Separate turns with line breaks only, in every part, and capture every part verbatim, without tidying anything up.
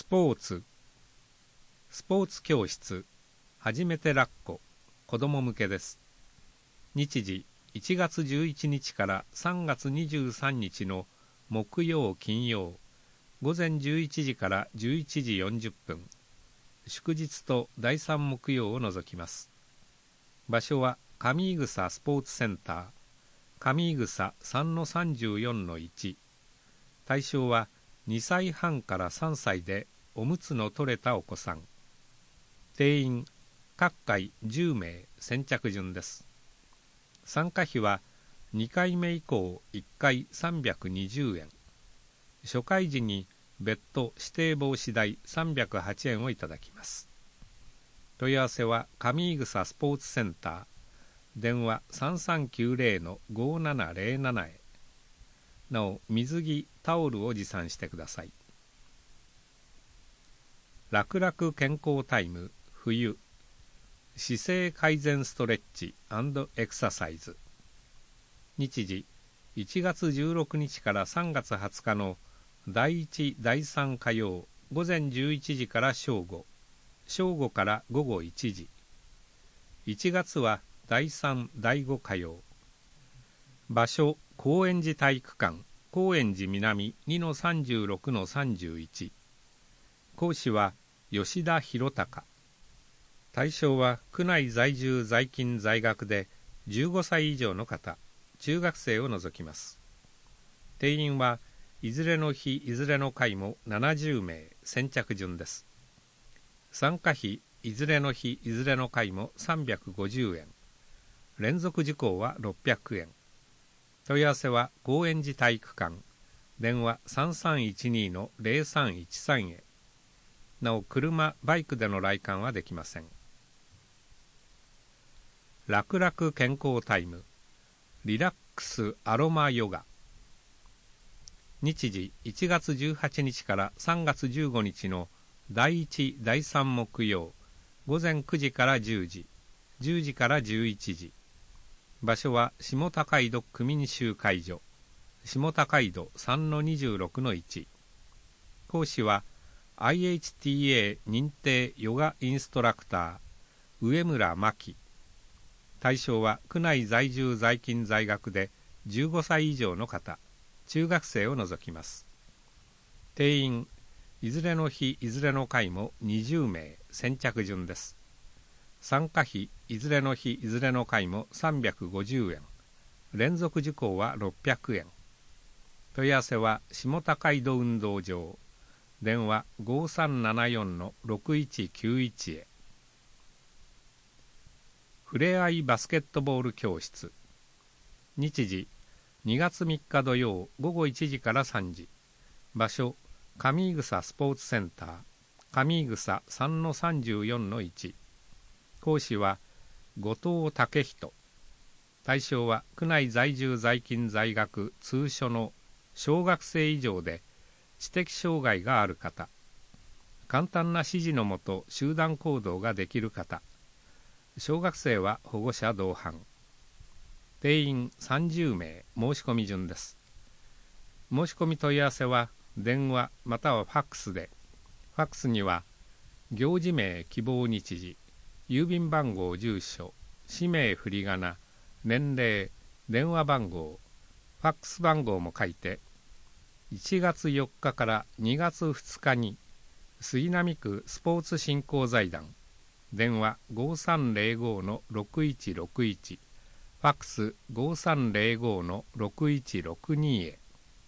ポーツスポーツ教室初めてラッコ子供向けです。日時いちがつじゅういちにちからさんがつにじゅうさんにちの木曜金曜午前じゅういちじからじゅういちじよんじゅっぷん、祝日とだいさん木曜を除きます。場所は上井草スポーツセンター上井草 さんのさんじゅうよんのいち。対象はにさいはんからさんさいでおむつの取れたお子さん。定員各回じゅうめい先着順です。参加費はにかいめ以降いっかいさんびゃくにじゅうえん、初回時に別途指定防止代さんびゃくはちえんをいただきます。問い合わせは上井草スポーツセンター電話 さんさんきゅうぜろのごななぜろなな へ。なお水着タオルを持参してください。楽々健康タイム冬姿勢改善ストレッチ&エクササイズ。日時いちがつじゅうろくにちからさんがつはつかのだいいちだいさん火曜午前じゅういちじから正午、正午から午後いちじ。いちがつはだいさんだいご火曜。場所高円寺体育館高円寺南 にのさんじゅうろくのさんじゅういち。講師は吉田博隆。対象は区内在住在勤在学でじゅうごさい以上の方、中学生を除きます。定員はいずれの日いずれの回もななじゅうめい先着順です。参加費いずれの日いずれの回もさんびゃくごじゅうえん、連続受講はろっぴゃくえん。問い合わせは高円寺体育館電話 さんさんいちにのぜろさんいちさん へ。なお車バイクでの来館はできません。楽々健康タイムリラックスアロマヨガ。日時いちがつじゅうはちにちからさんがつじゅうごにちのだいいちだいさん木曜午前くじからじゅうじ、じゅうじからじゅういちじ。場所は下高井戸区民集会所下高井戸 さんのにじゅうろくのいち。講師は アイエイチティーエー 認定ヨガインストラクター上村真希。対象は区内在住在勤在学でじゅうごさい以上の方、中学生を除きます。定員いずれの日いずれの回もにじゅうめい先着順です。参加費いずれの日いずれの回もさんびゃくごじゅうえん、連続受講はろっぴゃくえん。問い合わせは下高井戸運動場電話 ごさんななよんのろくいちきゅういち へ。ふれあいバスケットボール教室。日時にがつみっか土曜午後いちじからさんじ。場所上井草スポーツセンター上井草 さんのさんじゅうよんのいち。講師は後藤武人。対象は区内在住在勤在学通所の小学生以上で知的障害がある方、簡単な指示のもと集団行動ができる方、小学生は保護者同伴。定員さんじゅうめい申し込み順です。申し込み問い合わせは電話またはファックスで、ファックスには行事名希望日時、郵便番号住所、氏名振り仮名、年齢、電話番号、ファックス番号も書いて、いちがつよっかからにがつふつかに杉並区スポーツ振興財団電話 ごさんぜろごのろくいちろくいち、ファックス ごさんぜろごのろくいちろくに へ。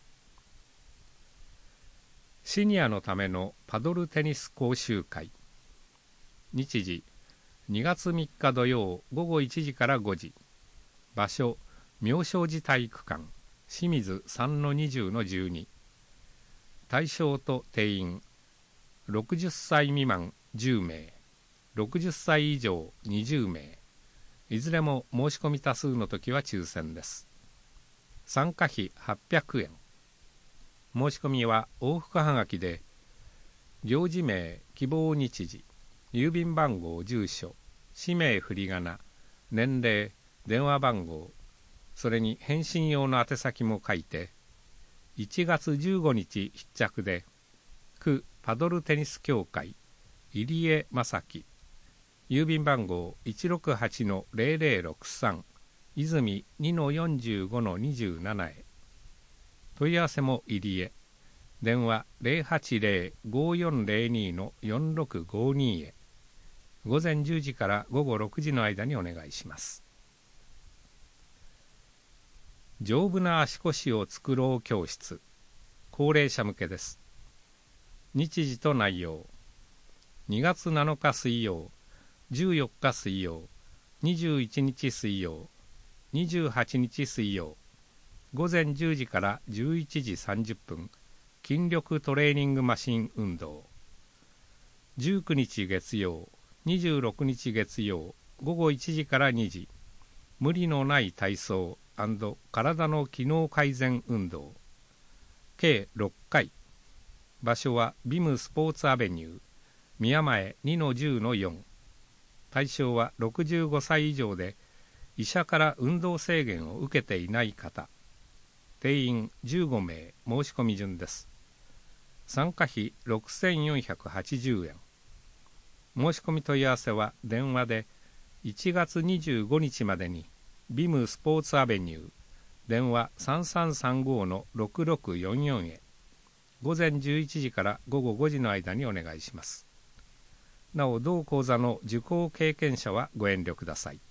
シニアのためのパドルテニス講習会。日時にがつみっか土曜午後いちじからごじ。場所妙正寺体育館清水 さんのにじゅうのじゅうに。対象と定員ろくじゅっさい未満じゅうめい、ろくじゅっさい以上にじゅうめい、いずれも申し込み多数の時は抽選です。参加費はっぴゃくえん。申し込みは往復はがきで行事名希望日時、郵便番号住所、氏名振り仮名、年齢、電話番号、それに返信用の宛先も書いて、いちがつじゅうごにち必着で区パドルテニス協会入江正樹、郵便番号 いちろくはちのゼロゼロろくさん 泉 にのよんじゅうごのにじゅうなな へ。問い合わせも入江、電話 ゼロはちゼロ ごーよんゼロにのよんろくごに へ。午前じゅうじから午後ろくじの間にお願いします。丈夫な足腰を作ろう教室、高齢者向けです。日時と内容、にがつなのか水曜、じゅうよっか水曜、にじゅういちにち水曜、にじゅうはちにち水曜、午前じゅうじからじゅういちじさんじゅっぷん、筋力トレーニングマシン運動。じゅうくにち月曜、にじゅうろくにち月曜、午後いちじからにじ、無理のない体操&体の機能改善運動。計ろっかい。場所はビムスポーツアベニュー、宮前 にのじゅうのよん。対象はろくじゅうごさい以上で、医者から運動制限を受けていない方。定員じゅうごめい、申し込み順です。参加費ろくせんよんひゃくはちじゅうえん。申し込み問い合わせは電話でいちがつにじゅうごにちまでにビムスポーツアベニュー、電話さんさんさんごのろくろくよんよんへ。午前じゅういちじから午後ごじの間にお願いします。なお、同講座の受講経験者はご遠慮ください。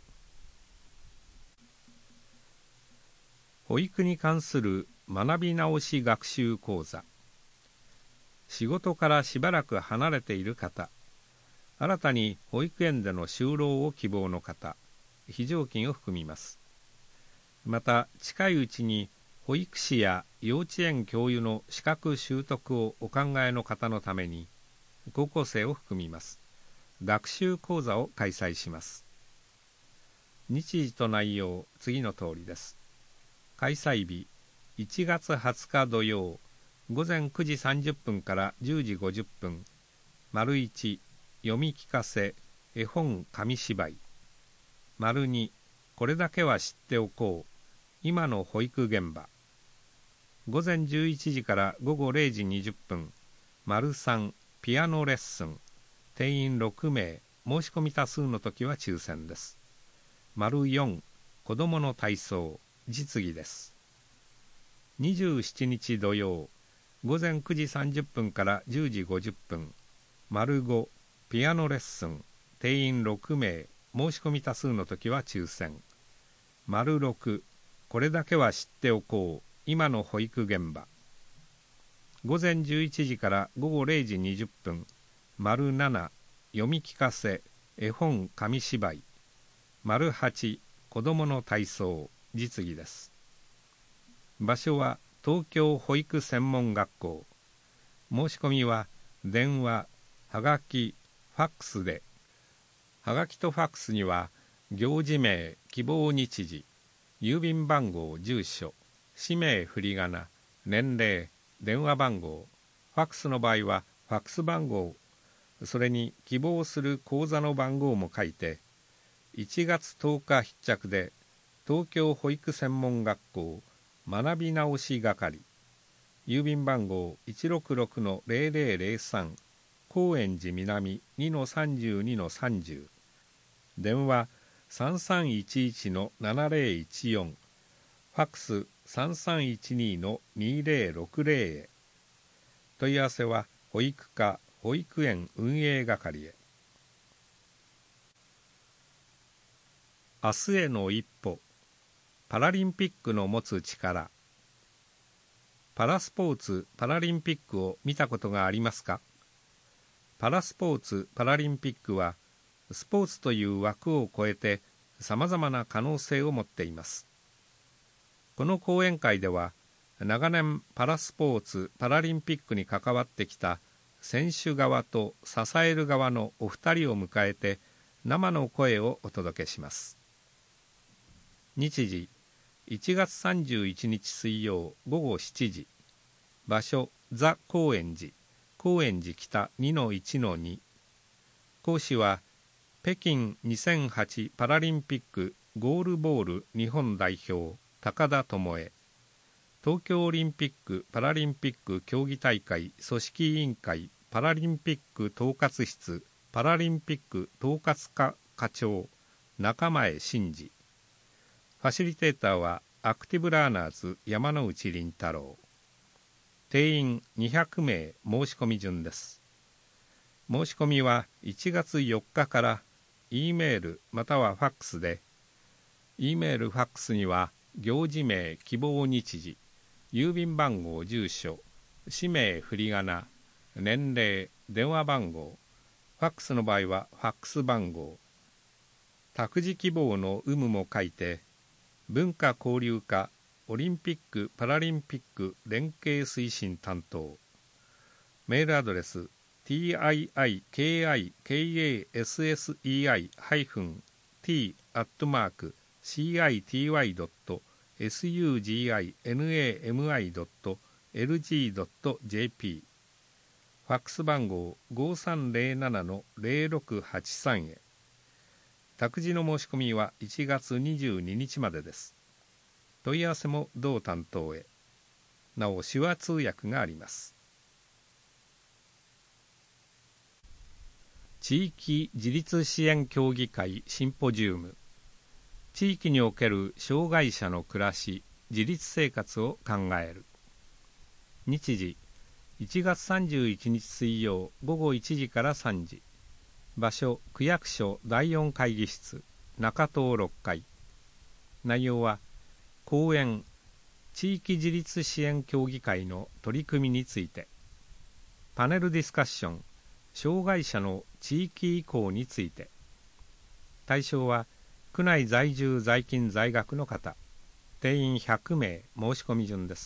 保育に関する学び直し学習講座。仕事からしばらく離れている方、新たに保育園での就労を希望の方、非常勤を含みます。また、近いうちに保育士や幼稚園教諭の資格習得をお考えの方のために、高校生を含みます。学習講座を開催します。日時と内容、次の通りです。開催日、いちがつはつか土曜、午前くじさんじゅっぷんからじゅうじごじゅっぷん、丸いち、読み聞かせ、絵本紙芝居。丸に、これだけは知っておこう、今の保育現場。午前じゅういちじから午後れいじにじゅっぷん、丸さん、ピアノレッスン。定員ろくめい、申し込み多数の時は抽選です。丸よん、子どもの体操、実技です。にじゅうしちにち土曜、午前くじさんじゅっぷんからじゅうじごじゅっぷん、丸ご、ピアノレッスン。定員ろくめい、申し込み多数の時は抽選。丸ろく、これだけは知っておこう、今の保育現場。午前じゅういちじから午後れいじにじゅっぷん、丸なな、読み聞かせ、絵本紙芝居。丸はち、子どもの体操、実技です。場所は東京保育専門学校。申し込みは電話、はがき、ファックスで。はがきとファックスには行事名、希望日時、郵便番号、住所、氏名、振り仮名、年齢、電話番号、ファックスの場合はファックス番号、それに希望する口座の番号も書いて、いちがつとおか必着で東京保育専門学校学び直し係、郵便番号 いちろくろくのゼロゼロゼロさん、高円寺南 にのさんじゅうにのさんじゅう、電話さんさんいちいちのななゼロいちよん、ファックスさんさんいちにのにゼロろくゼロへ。問い合わせは保育課保育園運営係へ。明日への一歩、パラリンピックの持つ力。パラスポーツ・パラリンピックを見たことがありますか？パラスポーツ・パラリンピックは、スポーツという枠を超えてさまざまな可能性を持っています。この講演会では、長年パラスポーツ・パラリンピックに関わってきた選手側と支える側のお二人を迎えて、生の声をお届けします。日時、いちがつさんじゅういちにち水曜ごごしちじ。場所、ザ・高円寺、高円寺北 にのいちのに。講師は、北京にせんはちパラリンピックゴールボール日本代表、高田智恵。 東京オリンピック・パラリンピック競技大会組織委員会パラリンピック統括室パラリンピック統括課課長中前真司。ファシリテーターはアクティブラーナーズ山内麟太郎。定員にひゃくめい申し込み順です。申し込みはいちがつよっかから E メールまたはファックスで、E メールファックスには行事名希望日時、郵便番号住所、氏名振り仮名、年齢、電話番号、ファックスの場合はファックス番号、託児希望の有無も書いて、文化交流課オリンピック・パラリンピック連携推進担当、メールアドレス ティーアイアイケーアイケーエーエスエスイーアイ ティー アットマーク シーアイティーワイ ドット エスユージーアイエヌエーエムアイ ドット エルジー ドット ジェーピー、ファックス番号 ごさんゼロななのゼロろくはちさん へ。託児の申し込みはいちがつにじゅうににちまでです。問い合わせも同担当へ。なお手話通訳があります。地域自立支援協議会シンポジウム。地域における障害者の暮らし、自立生活を考える。日時いちがつさんじゅういちにち水曜ごごいちじからさんじ。場所区役所だいよん会議室中棟ろっかい。内容は講演地域自立支援協議会の取り組みについて、パネルディスカッション障害者の地域移行について。対象は区内在住在勤在学の方。定員ひゃくめい申し込み順です。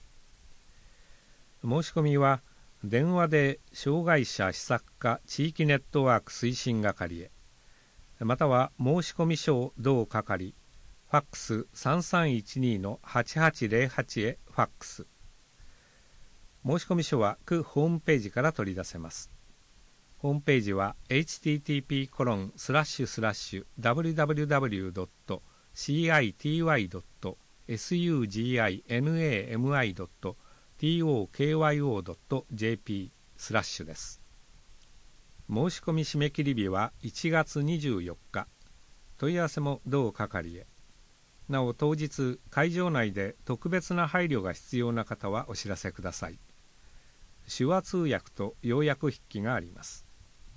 申し込みは電話で障害者施策課地域ネットワーク推進係へ、または申し込み書を同係、ファックスさんさんいちにのはちはちゼロはちへファックス。申し込み書は区ホームページから取り出せます。ホームページは エイチティーティーピーコロンスラッシュスラッシュダブリューダブリューダブリュードットシーアイティーワイドットエスユージーアイエヌエーエムアイドットティーオーケーワイオードットジェーピー スラッシュです。申し込み締め切り日はいちがつにじゅうよっか。問い合わせも同係へ。なお当日会場内で特別な配慮が必要な方はお知らせください。手話通訳と要約筆記があります。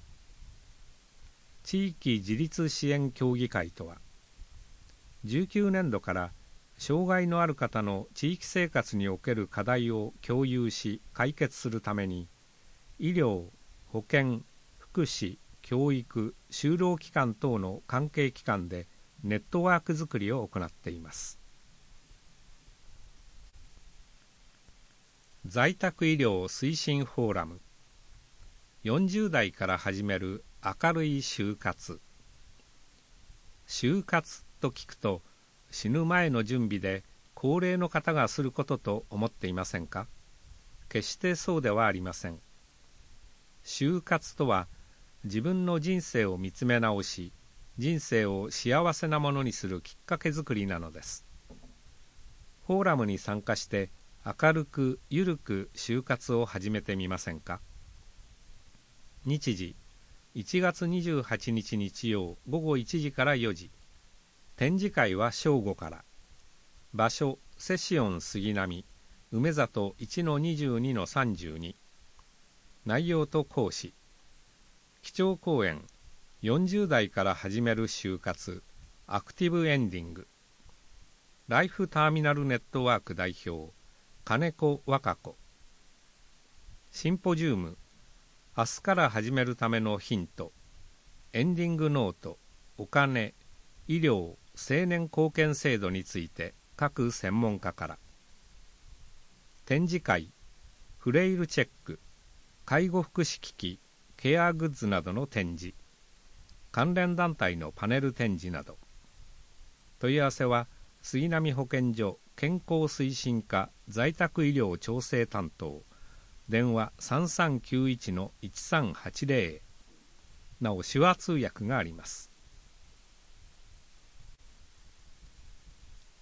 地域自立支援協議会とは、じゅうきゅうねんどから障害のある方の地域生活における課題を共有し解決するために、医療、保健、福祉、教育、就労機関等の関係機関でネットワークづくりを行っています。在宅医療推進フォーラム。よんじゅうだいから始める明るい就活。就活と聞くと、死ぬ前の準備で高齢の方がすることと思っていませんか？決してそうではありません。就活とは、自分の人生を見つめ直し、人生を幸せなものにするきっかけづくりなのです。フォーラムに参加して明るくゆるく就活を始めてみませんか？日時いちがつにじゅうはちにち日曜ごごいちじからよじ。展示会は正午から。場所セシオン杉並梅里 いちのにじゅうにのさんじゅうに。内容と講師。基調講演よんじゅうだいから始める就活アクティブエンディング。ライフターミナルネットワーク代表金子和歌子。シンポジウム明日から始めるためのヒント。エンディングノートお金医療青年貢献制度について各専門家から。展示会フレイルチェック介護福祉機器ケアグッズなどの展示、関連団体のパネル展示など。問い合わせは杉並保健所健康推進課在宅医療調整担当、電話 さんさんきゅういちのいちさんはちゼロ。なお手話通訳があります。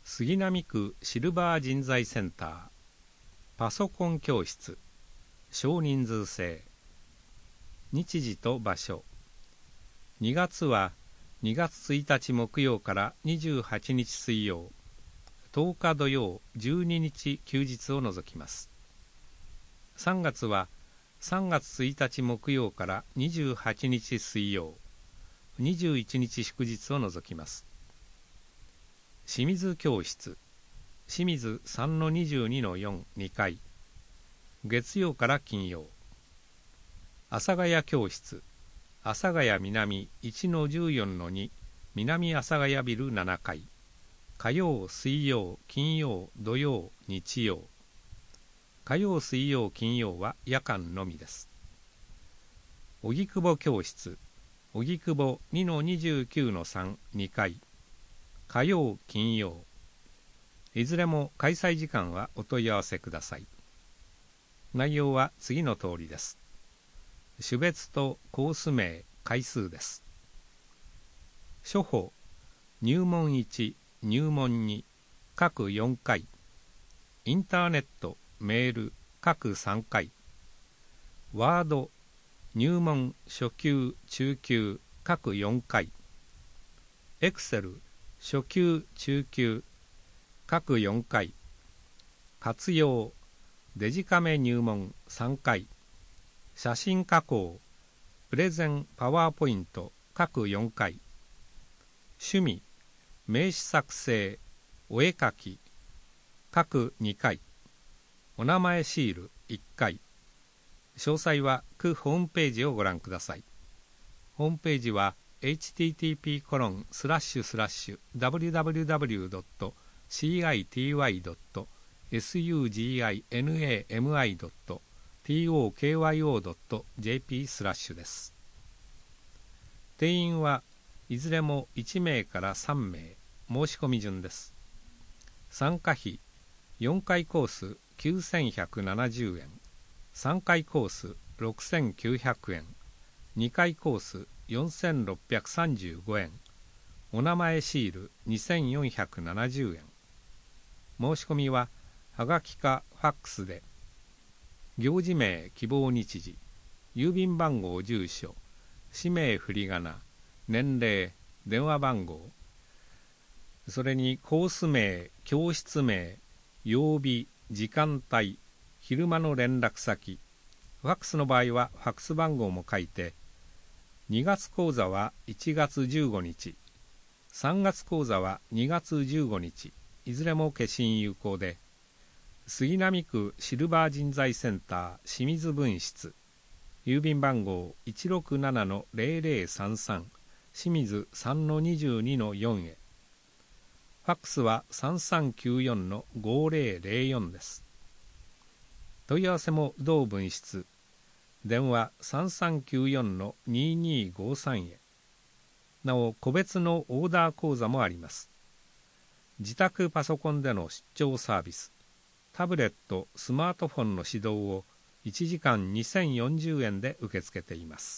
杉並区シルバー人材センター、パソコン教室、少人数制。日時と場所。にがつはにがつついたち木曜からにじゅうはちにち水曜、とおか土曜、じゅうににち休日を除きます。さんがつはさんがつついたち木曜からにじゅうはちにち水曜、にじゅういちにち祝日を除きます。清水教室、清水 さんのにじゅうにのよん にかい、月曜から金曜。阿佐ヶ谷教室、阿佐ヶ谷南 いちのじゅうよんのに 南阿佐ヶ谷ビルななかい、火曜、水曜、金曜、土曜、日曜。火曜、水曜、金曜は夜間のみです。荻窪教室、荻窪 にのにじゅうきゅうのさん にかい、火曜、金曜。いずれも開催時間はお問い合わせください。内容は次の通りです。種別とコース名、回数です。初歩、入門いち、入門に、各よんかい。インターネット、メール、各さんかい。ワード、入門、初級、中級、各よんかい。エクセル、初級、中級、各よんかい。活用、デジカメ入門さんかい。写真加工、プレゼンパワーポイント各よんかい。趣味、名刺作成、お絵かき各にかい。お名前シールいっかい。詳細は区ホームページをご覧ください。ホームページは エイチティーティーピーコロンスラッシュスラッシュダブリューダブリューダブリュードットシーアイティーワイドットエスユージーアイエヌエーエムアイドットトーカイオードットジェーピー スラッシュです。定員はいずれもいちめいからさんめい、申し込み順です。参加費、よんかいコースきゅうせんひゃくななじゅうえん、さんかいコースろくせんきゅうひゃくえん、にかいコースよんせんろっぴゃくさんじゅうごえん、お名前シールにせんよんひゃくななじゅうえん。申し込みははがきかファックスで、行事名、希望日時、郵便番号、住所、氏名、振り仮名、年齢、電話番号、それにコース名、教室名、曜日、時間帯、昼間の連絡先、ファックスの場合はファックス番号も書いて、にがつ講座はいちがつじゅうごにち、さんがつ講座はにがつじゅうごにち、いずれも消印有効で、杉並区シルバー人材センター清水分室、郵便番号 いちろくななのゼロゼロさんさん 清水 さんのにじゅうにのよん へ。ファックスは さんさんきゅうよんのごゼロゼロよん です。問い合わせも同分室、電話 さんさんきゅうよんのににごさん へ。なお、個別のオーダー講座もあります。自宅パソコンでの出張サービス、タブレット、スマートフォンの指導をいちじかんにせんよんじゅうえんで受け付けています。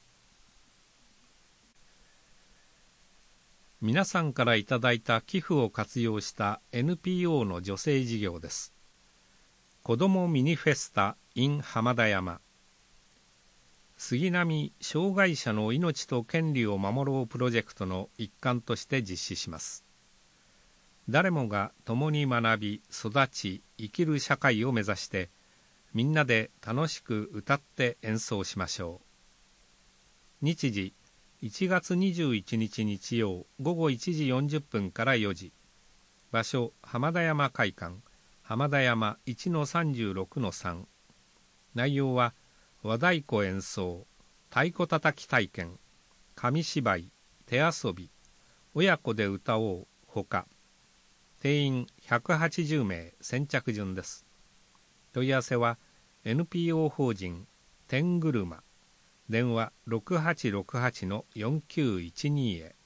皆さんからいただいた寄付を活用した エヌピーオー の助成事業です。子どもミニフェスタ in 浜田山。杉並障害者の命と権利を守ろうプロジェクトの一環として実施します。誰もが共に学び、育ち、生きる社会を目指して、みんなで楽しく歌って演奏しましょう。日時、いちがつにじゅういちにち日曜ごごいちじよんじゅっぷんからよじ。場所、浜田山会館、浜田山 いちのさんじゅうろくのさん。内容は、和太鼓演奏、太鼓叩き体験、紙芝居、手遊び、親子で歌おうほか。定員ひゃくはちじゅうめい、先着順です。問い合わせは エヌピーオー 法人天車、電話ろくはちろくはちのよんきゅういちにへ。